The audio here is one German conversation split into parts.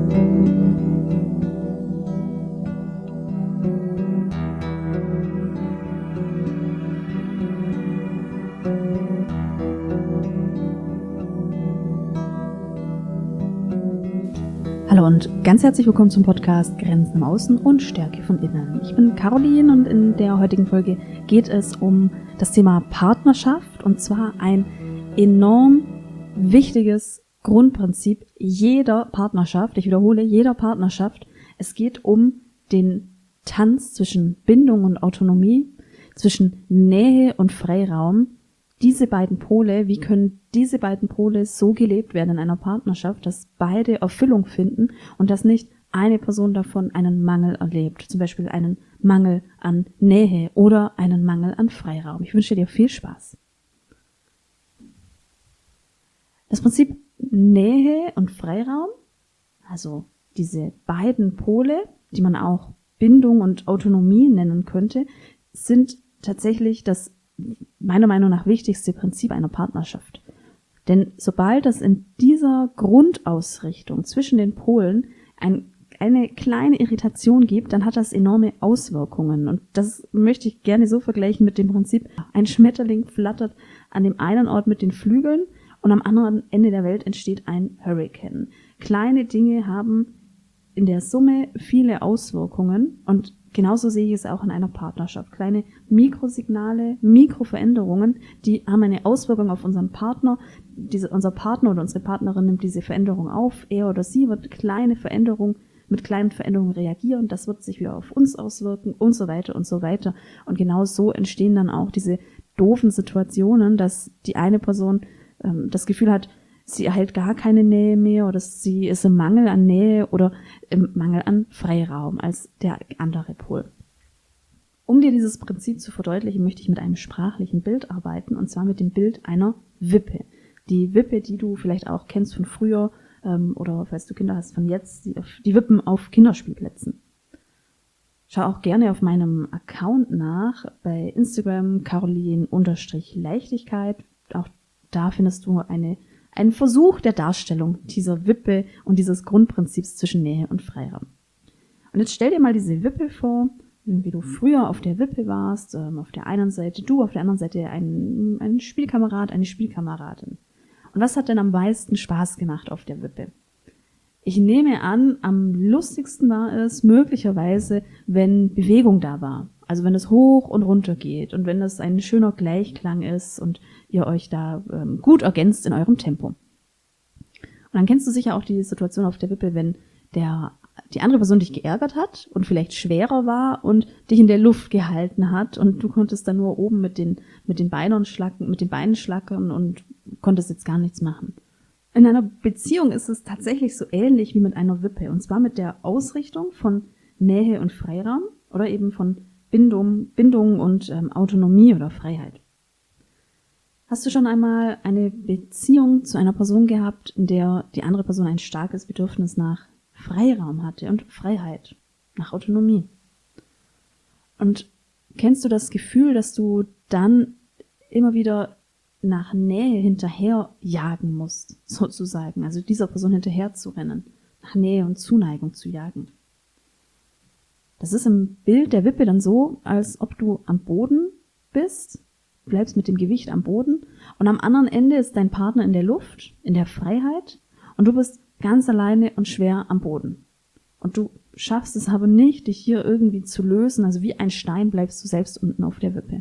Hallo und ganz herzlich willkommen zum Podcast Grenzen im Außen und Stärke von Innen. Ich bin Caroline und in der heutigen Folge geht es um das Thema Partnerschaft, und zwar ein enorm wichtiges Grundprinzip jeder Partnerschaft. Ich wiederhole, jeder Partnerschaft. Es geht um den Tanz zwischen Bindung und Autonomie, zwischen Nähe und Freiraum. Diese beiden Pole, wie können diese beiden Pole so gelebt werden in einer Partnerschaft, dass beide Erfüllung finden und dass nicht eine Person davon einen Mangel erlebt, zum Beispiel einen Mangel an Nähe oder einen Mangel an Freiraum. Ich wünsche dir viel Spaß. Das Prinzip Nähe und Freiraum, also diese beiden Pole, die man auch Bindung und Autonomie nennen könnte, sind tatsächlich das meiner Meinung nach wichtigste Prinzip einer Partnerschaft. Denn sobald es in dieser Grundausrichtung zwischen den Polen eine kleine Irritation gibt, dann hat das enorme Auswirkungen. Und das möchte ich gerne so vergleichen mit dem Prinzip, ein Schmetterling flattert an dem einen Ort mit den Flügeln und am anderen Ende der Welt entsteht ein Hurrikan. Kleine Dinge haben in der Summe viele Auswirkungen, und genauso sehe ich es auch in einer Partnerschaft. Kleine Mikrosignale, Mikroveränderungen, die haben eine Auswirkung auf unseren Partner. Unser Partner oder unsere Partnerin nimmt diese Veränderung auf. Er oder sie wird mit kleinen Veränderungen reagieren. Das wird sich wieder auf uns auswirken und so weiter und so weiter. Und genau so entstehen dann auch diese doofen Situationen, dass die eine Person das Gefühl hat, sie erhält gar keine Nähe mehr oder sie ist im Mangel an Nähe oder im Mangel an Freiraum als der andere Pol. Um dir dieses Prinzip zu verdeutlichen, möchte ich mit einem sprachlichen Bild arbeiten, und zwar mit dem Bild einer Wippe. Die Wippe, die du vielleicht auch kennst von früher oder falls du Kinder hast von jetzt, die Wippen auf Kinderspielplätzen. Schau auch gerne auf meinem Account nach, bei Instagram Caroline_Leichtigkeit. Auch da findest du einen Versuch der Darstellung dieser Wippe und dieses Grundprinzips zwischen Nähe und Freiraum. Und jetzt stell dir mal diese Wippe vor, wie du früher auf der Wippe warst, auf der einen Seite du, auf der anderen Seite ein Spielkamerad, eine Spielkameradin. Und was hat denn am meisten Spaß gemacht auf der Wippe? Ich nehme an, am lustigsten war es möglicherweise, wenn Bewegung da war. Also wenn es hoch und runter geht und wenn das ein schöner Gleichklang ist und ihr euch da gut ergänzt in eurem Tempo. Und dann kennst du sicher auch die Situation auf der Wippe, wenn die andere Person dich geärgert hat und vielleicht schwerer war und dich in der Luft gehalten hat und du konntest dann nur oben mit den Beinen schlackern und konntest jetzt gar nichts machen. In einer Beziehung ist es tatsächlich so ähnlich wie mit einer Wippe, und zwar mit der Ausrichtung von Nähe und Freiraum oder eben von Bindung und Autonomie oder Freiheit. Hast du schon einmal eine Beziehung zu einer Person gehabt, in der die andere Person ein starkes Bedürfnis nach Freiraum hatte und Freiheit, nach Autonomie? Und kennst du das Gefühl, dass du dann immer wieder nach Nähe hinterher jagen musst, sozusagen, also dieser Person hinterher zu rennen, nach Nähe und Zuneigung zu jagen? Das ist im Bild der Wippe dann so, als ob du am Boden bist, bleibst mit dem Gewicht am Boden und am anderen Ende ist dein Partner in der Luft, in der Freiheit, und du bist ganz alleine und schwer am Boden. Und du schaffst es aber nicht, dich hier irgendwie zu lösen, also wie ein Stein bleibst du selbst unten auf der Wippe.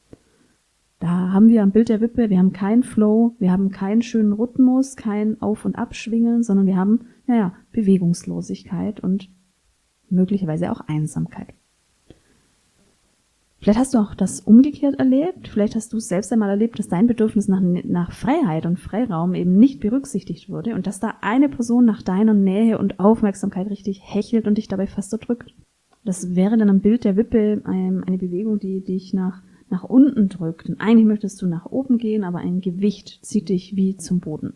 Da haben wir am Bild der Wippe, wir haben keinen Flow, wir haben keinen schönen Rhythmus, kein Auf- und Abschwingen, sondern wir haben, Bewegungslosigkeit und möglicherweise auch Einsamkeit. Vielleicht hast du auch das umgekehrt erlebt, vielleicht hast du es selbst einmal erlebt, dass dein Bedürfnis nach Freiheit und Freiraum eben nicht berücksichtigt wurde und dass da eine Person nach deiner Nähe und Aufmerksamkeit richtig hechelt und dich dabei fast erdrückt. Das wäre dann am Bild der Wippe eine Bewegung, die dich nach unten drückt. Und eigentlich möchtest du nach oben gehen, aber ein Gewicht zieht dich wie zum Boden.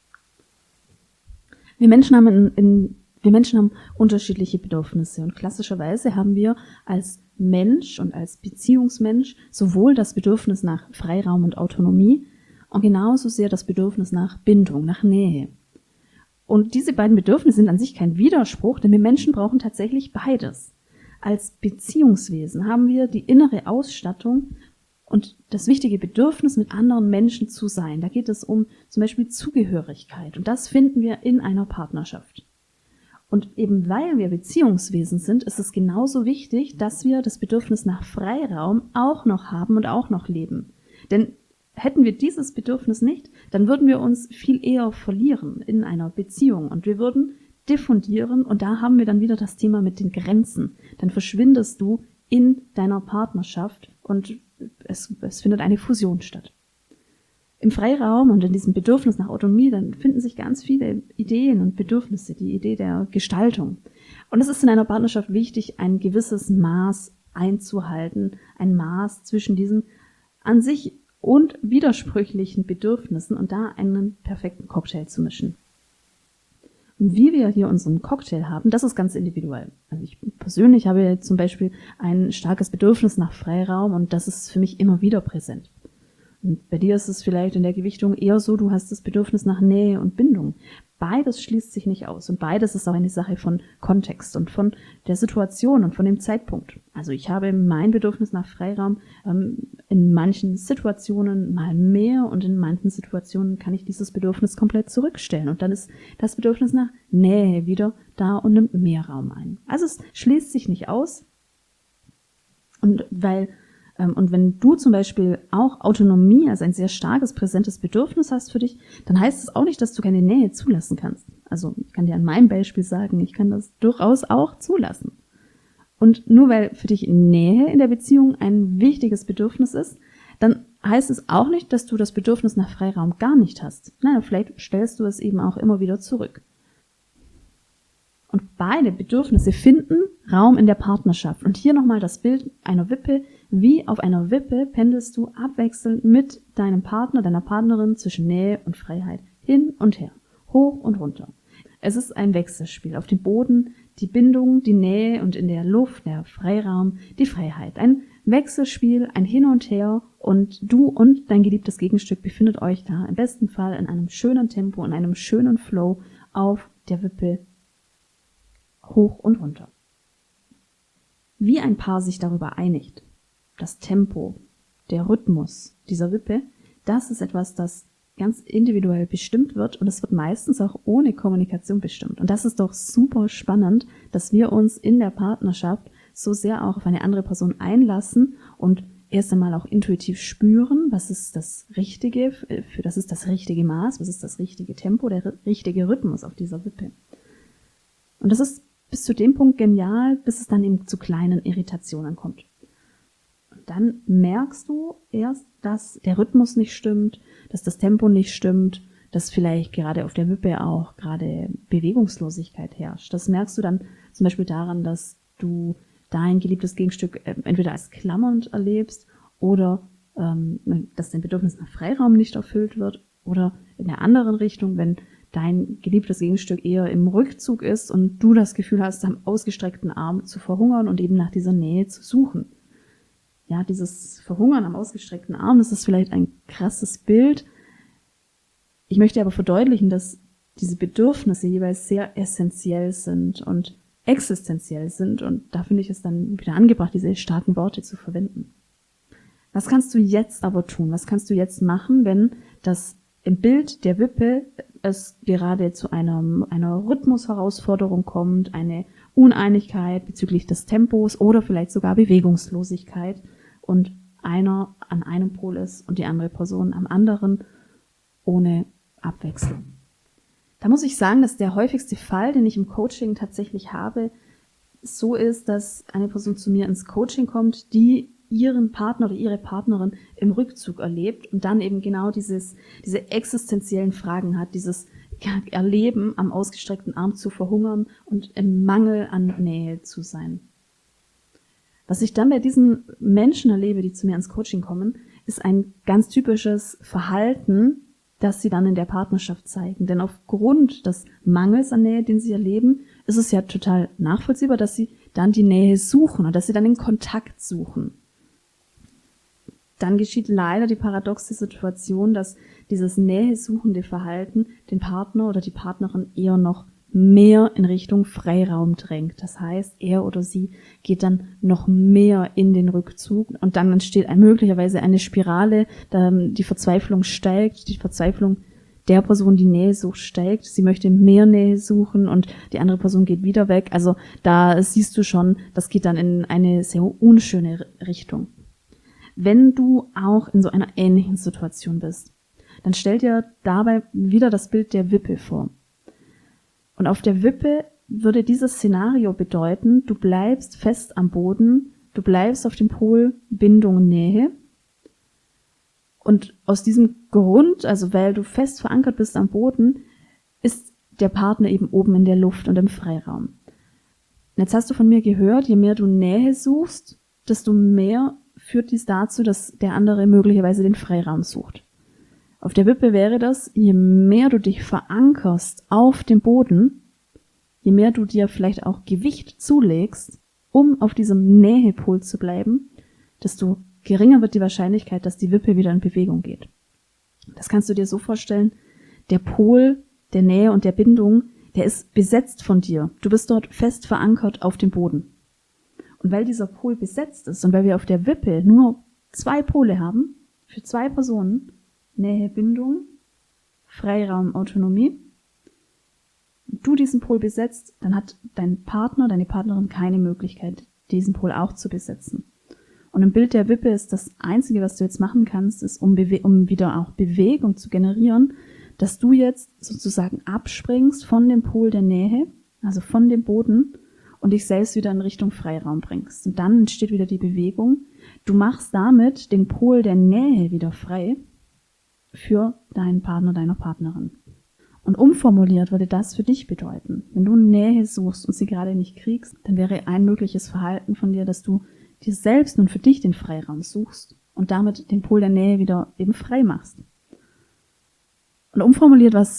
Wir Menschen haben unterschiedliche Bedürfnisse und klassischerweise haben wir als Mensch und als Beziehungsmensch sowohl das Bedürfnis nach Freiraum und Autonomie und genauso sehr das Bedürfnis nach Bindung, nach Nähe. Und diese beiden Bedürfnisse sind an sich kein Widerspruch, denn wir Menschen brauchen tatsächlich beides. Als Beziehungswesen haben wir die innere Ausstattung und das wichtige Bedürfnis, mit anderen Menschen zu sein. Da geht es um zum Beispiel Zugehörigkeit. Und das finden wir in einer Partnerschaft. Und eben weil wir Beziehungswesen sind, ist es genauso wichtig, dass wir das Bedürfnis nach Freiraum auch noch haben und auch noch leben. Denn hätten wir dieses Bedürfnis nicht, dann würden wir uns viel eher verlieren in einer Beziehung und wir würden diffundieren und da haben wir dann wieder das Thema mit den Grenzen. Dann verschwindest du in deiner Partnerschaft und es findet eine Fusion statt. Im Freiraum und in diesem Bedürfnis nach Autonomie, dann finden sich ganz viele Ideen und Bedürfnisse, die Idee der Gestaltung. Und es ist in einer Partnerschaft wichtig, ein gewisses Maß einzuhalten, ein Maß zwischen diesen an sich und widersprüchlichen Bedürfnissen und da einen perfekten Cocktail zu mischen. Und wie wir hier unseren Cocktail haben, das ist ganz individuell. Also ich persönlich habe zum Beispiel ein starkes Bedürfnis nach Freiraum und das ist für mich immer wieder präsent. Und bei dir ist es vielleicht in der Gewichtung eher so, du hast das Bedürfnis nach Nähe und Bindung. Beides schließt sich nicht aus und beides ist auch eine Sache von Kontext und von der Situation und von dem Zeitpunkt. Also ich habe mein Bedürfnis nach Freiraum in manchen Situationen mal mehr und in manchen Situationen kann ich dieses Bedürfnis komplett zurückstellen und dann ist das Bedürfnis nach Nähe wieder da und nimmt mehr Raum ein. Also es schließt sich nicht aus und wenn du zum Beispiel auch Autonomie als ein sehr starkes, präsentes Bedürfnis hast für dich, dann heißt es auch nicht, dass du keine Nähe zulassen kannst. Also ich kann dir an meinem Beispiel sagen, ich kann das durchaus auch zulassen. Und nur weil für dich Nähe in der Beziehung ein wichtiges Bedürfnis ist, dann heißt es auch nicht, dass du das Bedürfnis nach Freiraum gar nicht hast. Nein, vielleicht stellst du es eben auch immer wieder zurück. Und beide Bedürfnisse finden Raum in der Partnerschaft. Und hier nochmal das Bild einer Wippe. Wie auf einer Wippe pendelst du abwechselnd mit deinem Partner, deiner Partnerin zwischen Nähe und Freiheit hin und her, hoch und runter. Es ist ein Wechselspiel. Auf dem Boden die Bindung, die Nähe und in der Luft, der Freiraum, die Freiheit. Ein Wechselspiel, ein Hin und Her und du und dein geliebtes Gegenstück befindet euch da im besten Fall in einem schönen Tempo, in einem schönen Flow auf der Wippe hoch und runter. Wie ein Paar sich darüber einigt, das Tempo, der Rhythmus dieser Wippe, das ist etwas, das ganz individuell bestimmt wird und es wird meistens auch ohne Kommunikation bestimmt. Und das ist doch super spannend, dass wir uns in der Partnerschaft so sehr auch auf eine andere Person einlassen und erst einmal auch intuitiv spüren, was ist das richtige Maß, was ist das richtige Tempo, der richtige Rhythmus auf dieser Wippe. Und das ist bis zu dem Punkt genial, bis es dann eben zu kleinen Irritationen kommt. Dann merkst du erst, dass der Rhythmus nicht stimmt, dass das Tempo nicht stimmt, dass vielleicht gerade auf der Wippe auch gerade Bewegungslosigkeit herrscht. Das merkst du dann zum Beispiel daran, dass du dein geliebtes Gegenstück entweder als klammernd erlebst oder dass dein Bedürfnis nach Freiraum nicht erfüllt wird oder in der anderen Richtung, wenn dein geliebtes Gegenstück eher im Rückzug ist und du das Gefühl hast, am ausgestreckten Arm zu verhungern und eben nach dieser Nähe zu suchen. Ja, dieses Verhungern am ausgestreckten Arm, das ist vielleicht ein krasses Bild. Ich möchte aber verdeutlichen, dass diese Bedürfnisse jeweils sehr essentiell sind und existenziell sind und da finde ich es dann wieder angebracht, diese starken Worte zu verwenden. Was kannst du jetzt aber tun? Was kannst du jetzt machen, wenn das im Bild der Wippe es gerade zu einer Rhythmusherausforderung kommt, eine Uneinigkeit bezüglich des Tempos oder vielleicht sogar Bewegungslosigkeit und einer an einem Pol ist und die andere Person am anderen ohne Abwechslung. Da muss ich sagen, dass der häufigste Fall, den ich im Coaching tatsächlich habe, so ist, dass eine Person zu mir ins Coaching kommt, die ihren Partner oder ihre Partnerin im Rückzug erlebt und dann eben genau diese existenziellen Fragen hat, dieses Erleben, am ausgestreckten Arm zu verhungern und im Mangel an Nähe zu sein. Was ich dann bei diesen Menschen erlebe, die zu mir ins Coaching kommen, ist ein ganz typisches Verhalten, das sie dann in der Partnerschaft zeigen. Denn aufgrund des Mangels an Nähe, den sie erleben, ist es ja total nachvollziehbar, dass sie dann die Nähe suchen und dass sie dann den Kontakt suchen. dann geschieht leider die paradoxe Situation, dass dieses nähesuchende Verhalten den Partner oder die Partnerin eher noch mehr in Richtung Freiraum drängt. Das heißt, er oder sie geht dann noch mehr in den Rückzug und dann entsteht möglicherweise eine Spirale, die Verzweiflung steigt, die Verzweiflung der Person, die Nähe sucht, steigt. Sie möchte mehr Nähe suchen und die andere Person geht wieder weg. Also da siehst du schon, das geht dann in eine sehr unschöne Richtung. Wenn du auch in so einer ähnlichen Situation bist, dann stell dir dabei wieder das Bild der Wippe vor. Und auf der Wippe würde dieses Szenario bedeuten, du bleibst fest am Boden, du bleibst auf dem Pol Bindung und Nähe. Und aus diesem Grund, also weil du fest verankert bist am Boden, ist der Partner eben oben in der Luft und im Freiraum. Und jetzt hast du von mir gehört, je mehr du Nähe suchst, desto mehr führt dies dazu, dass der andere möglicherweise den Freiraum sucht. Auf der Wippe wäre das, je mehr du dich verankerst auf dem Boden, je mehr du dir vielleicht auch Gewicht zulegst, um auf diesem Nähepol zu bleiben, desto geringer wird die Wahrscheinlichkeit, dass die Wippe wieder in Bewegung geht. Das kannst du dir so vorstellen, der Pol der Nähe und der Bindung, der ist besetzt von dir. Du bist dort fest verankert auf dem Boden. Und weil dieser Pol besetzt ist und weil wir auf der Wippe nur 2 Pole haben, für 2 Personen, Nähe, Bindung, Freiraum, Autonomie, und du diesen Pol besetzt, dann hat dein Partner, deine Partnerin keine Möglichkeit, diesen Pol auch zu besetzen. Und im Bild der Wippe ist das Einzige, was du jetzt machen kannst, ist, um wieder auch Bewegung zu generieren, dass du jetzt sozusagen abspringst von dem Pol der Nähe, also von dem Boden, und dich selbst wieder in Richtung Freiraum bringst. Und dann entsteht wieder die Bewegung. Du machst damit den Pol der Nähe wieder frei für deinen Partner, deiner Partnerin. Und umformuliert würde das für dich bedeuten, wenn du Nähe suchst und sie gerade nicht kriegst, dann wäre ein mögliches Verhalten von dir, dass du dir selbst nun für dich den Freiraum suchst und damit den Pol der Nähe wieder eben frei machst. Und umformuliert, was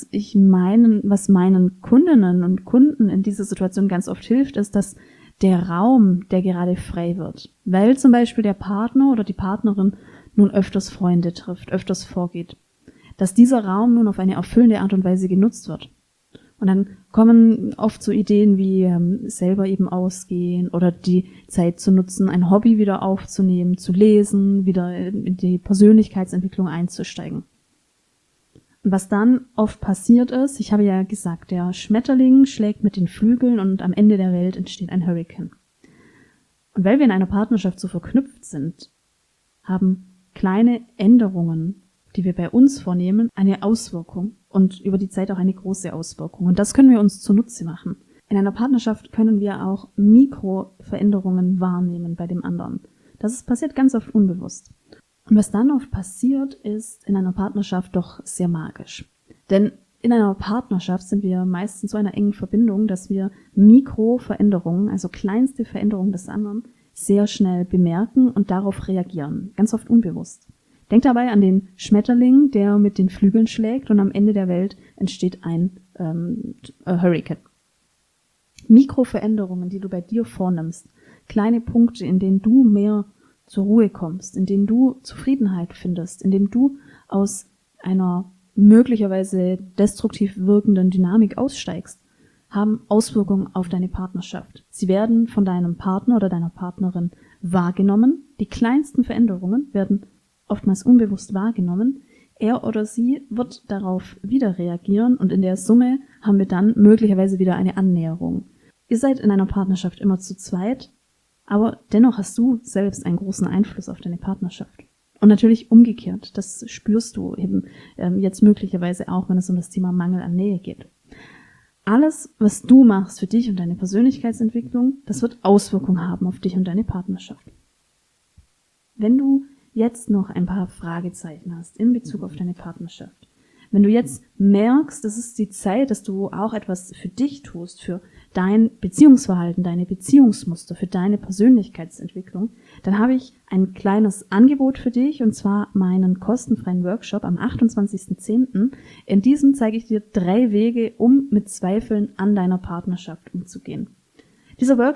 meinen Kundinnen und Kunden in dieser Situation ganz oft hilft, ist, dass der Raum, der gerade frei wird, weil zum Beispiel der Partner oder die Partnerin nun öfters Freunde trifft, öfters vorgeht, dass dieser Raum nun auf eine erfüllende Art und Weise genutzt wird. Und dann kommen oft so Ideen wie selber eben ausgehen oder die Zeit zu nutzen, ein Hobby wieder aufzunehmen, zu lesen, wieder in die Persönlichkeitsentwicklung einzusteigen. Und was dann oft passiert ist, ich habe ja gesagt, der Schmetterling schlägt mit den Flügeln und am Ende der Welt entsteht ein Hurrikan. Und weil wir in einer Partnerschaft so verknüpft sind, haben kleine Änderungen, die wir bei uns vornehmen, eine Auswirkung und über die Zeit auch eine große Auswirkung. Und das können wir uns zunutze machen. In einer Partnerschaft können wir auch Mikroveränderungen wahrnehmen bei dem anderen. Das passiert ganz oft unbewusst. Und was dann oft passiert, ist in einer Partnerschaft doch sehr magisch. Denn in einer Partnerschaft sind wir meist in so einer engen Verbindung, dass wir Mikroveränderungen, also kleinste Veränderungen des anderen, sehr schnell bemerken und darauf reagieren. Ganz oft unbewusst. Denk dabei an den Schmetterling, der mit den Flügeln schlägt und am Ende der Welt entsteht ein Hurrikan. Mikroveränderungen, die du bei dir vornimmst, kleine Punkte, in denen du mehr zur Ruhe kommst, in denen du Zufriedenheit findest, in denen du aus einer möglicherweise destruktiv wirkenden Dynamik aussteigst, haben Auswirkungen auf deine Partnerschaft. Sie werden von deinem Partner oder deiner Partnerin wahrgenommen. Die kleinsten Veränderungen werden oftmals unbewusst wahrgenommen. Er oder sie wird darauf wieder reagieren und in der Summe haben wir dann möglicherweise wieder eine Annäherung. Ihr seid in einer Partnerschaft immer zu zweit, aber dennoch hast du selbst einen großen Einfluss auf deine Partnerschaft. Und natürlich umgekehrt, das spürst du eben jetzt möglicherweise auch, wenn es um das Thema Mangel an Nähe geht. Alles, was du machst für dich und deine Persönlichkeitsentwicklung, das wird Auswirkungen haben auf dich und deine Partnerschaft. Wenn du jetzt noch ein paar Fragezeichen hast in Bezug auf deine Partnerschaft, wenn du jetzt merkst, das ist die Zeit, dass du auch etwas für dich tust, für dein Beziehungsverhalten, deine Beziehungsmuster, für deine Persönlichkeitsentwicklung, dann habe ich ein kleines Angebot für dich, und zwar meinen kostenfreien Workshop am 28.10. In diesem zeige ich dir 3 Wege, um mit Zweifeln an deiner Partnerschaft umzugehen. Dieser Workshop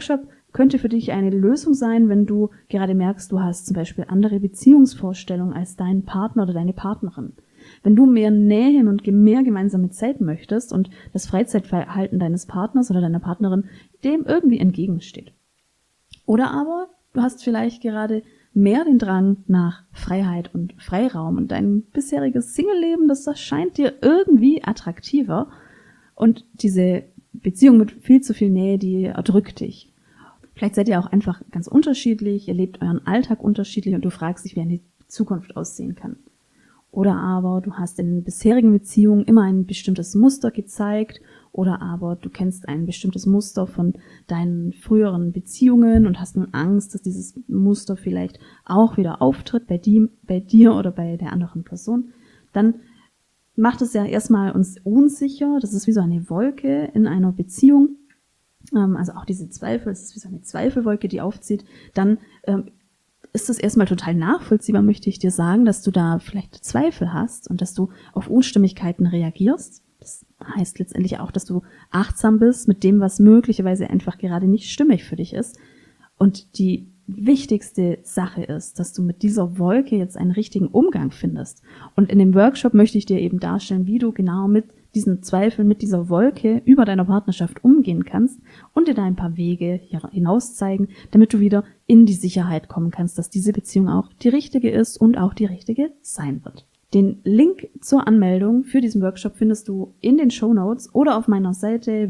könnte für dich eine Lösung sein, wenn du gerade merkst, du hast zum Beispiel andere Beziehungsvorstellungen als dein Partner oder deine Partnerin. Wenn du mehr Nähe und mehr gemeinsame Zeit möchtest und das Freizeitverhalten deines Partners oder deiner Partnerin dem irgendwie entgegensteht. Oder aber du hast vielleicht gerade mehr den Drang nach Freiheit und Freiraum und dein bisheriges Single-Leben, das scheint dir irgendwie attraktiver und diese Beziehung mit viel zu viel Nähe, die erdrückt dich. Vielleicht seid ihr auch einfach ganz unterschiedlich, ihr lebt euren Alltag unterschiedlich und du fragst dich, wie eine Zukunft aussehen kann. Oder aber du hast in bisherigen Beziehungen immer ein bestimmtes Muster gezeigt oder aber du kennst ein bestimmtes Muster von deinen früheren Beziehungen und hast nun Angst, dass dieses Muster vielleicht auch wieder auftritt bei dir oder bei der anderen Person. Dann macht es ja erstmal uns unsicher, das ist wie so eine Wolke in einer Beziehung, also auch diese Zweifel, es ist wie so eine Zweifelwolke, die aufzieht, dann ist es erstmal total nachvollziehbar, möchte ich dir sagen, dass du da vielleicht Zweifel hast und dass du auf Unstimmigkeiten reagierst. Das heißt letztendlich auch, dass du achtsam bist mit dem, was möglicherweise einfach gerade nicht stimmig für dich ist. Und die wichtigste Sache ist, dass du mit dieser Wolke jetzt einen richtigen Umgang findest. Und in dem Workshop möchte ich dir eben darstellen, wie du genau mit diesen Zweifeln, mit dieser Wolke über deiner Partnerschaft umgehen kannst und dir da ein paar Wege hinaus zeigen, damit du wieder in die Sicherheit kommen kannst, dass diese Beziehung auch die richtige ist und auch die richtige sein wird. Den Link zur Anmeldung für diesen Workshop findest du in den Shownotes oder auf meiner Seite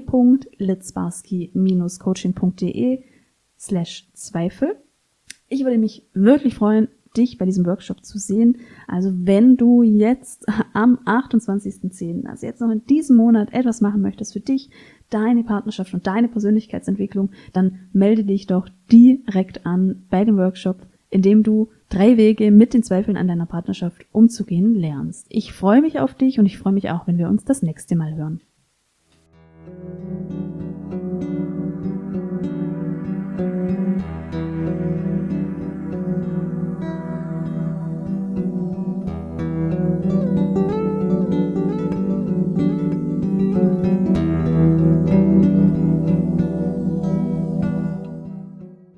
www.litzbarski-coaching.de/Zweifel. Ich würde mich wirklich freuen, dich bei diesem Workshop zu sehen. Also wenn du jetzt am 28.10., also jetzt noch in diesem Monat etwas machen möchtest für dich, deine Partnerschaft und deine Persönlichkeitsentwicklung, dann melde dich doch direkt an bei dem Workshop, in dem du 3 Wege mit den Zweifeln an deiner Partnerschaft umzugehen lernst. Ich freue mich auf dich und ich freue mich auch, wenn wir uns das nächste Mal hören.